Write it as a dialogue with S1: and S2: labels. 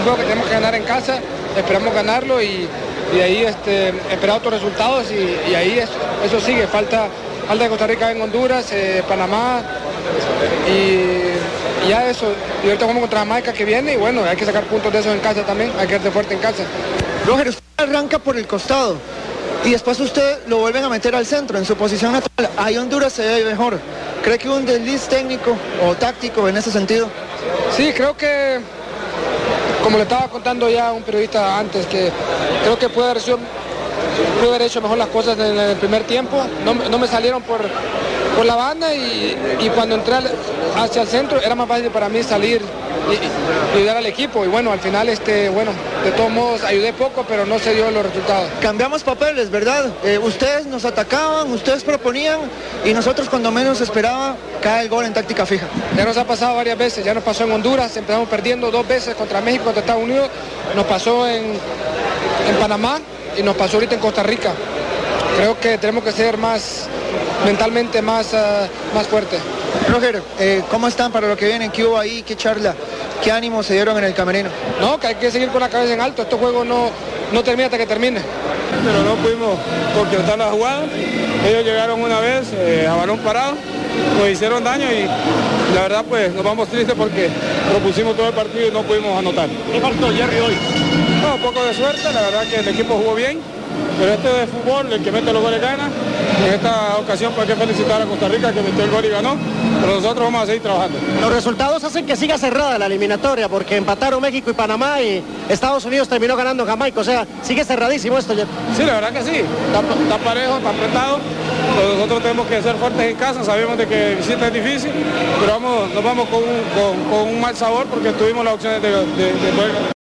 S1: un juego que tenemos que ganar en casa, esperamos ganarlo y ahí esperar otros resultados y ahí eso sigue, falta de Costa Rica en Honduras, Panamá y ya eso, y ahorita jugamos contra Jamaica que viene y bueno, hay que sacar puntos de eso en casa también, hay que ser fuerte en casa.
S2: Roger, usted arranca por el costado y después usted lo vuelven a meter al centro, en su posición natural. Ahí Honduras se ve mejor. ¿Cree que hubo un desliz técnico o táctico en ese sentido?
S1: Sí, creo que, como le estaba contando ya a un periodista antes, que creo que puede haber hecho mejor las cosas en el primer tiempo. No me salieron por la banda y cuando entré hacia el centro era más fácil para mí salir y ayudar al equipo. Y bueno, al final, bueno, de todos modos ayudé poco, pero no se dio los resultados.
S2: Cambiamos papeles, ¿verdad? Ustedes nos atacaban, ustedes proponían y nosotros cuando menos esperaba cae el gol en táctica fija.
S1: Ya nos ha pasado varias veces, ya nos pasó en Honduras, empezamos perdiendo 2 veces contra México, contra Estados Unidos, nos pasó en Panamá y nos pasó ahorita en Costa Rica. Creo que tenemos que ser mentalmente más fuertes.
S2: Roger, ¿cómo están para lo que viene? ¿Qué hubo ahí? ¿Qué charla? ¿Qué ánimo se dieron en el camerino?
S1: No, que hay que seguir con la cabeza en alto. Este juego no termina hasta que termine.
S3: Pero no pudimos concretar la jugada. Ellos llegaron una vez a balón parado, nos hicieron daño y la verdad pues nos vamos tristes porque propusimos todo el partido y no pudimos anotar.
S4: ¿Qué faltó, Jerry, hoy?
S3: No, un poco de suerte, la verdad que el equipo jugó bien, pero esto es fútbol, el que mete los goles gana. En esta ocasión pues hay que felicitar a Costa Rica que metió el gol y ganó, pero nosotros vamos a seguir trabajando.
S4: Los resultados hacen que siga cerrada la eliminatoria porque empataron México y Panamá y Estados Unidos terminó ganando Jamaica, o sea, sigue cerradísimo esto, Jerry.
S3: Sí, la verdad que sí, está parejo, está apretado, pero nosotros tenemos que ser fuertes en casa, sabemos de que visita es difícil, pero nos vamos con un mal sabor porque tuvimos las opciones de poder ganar.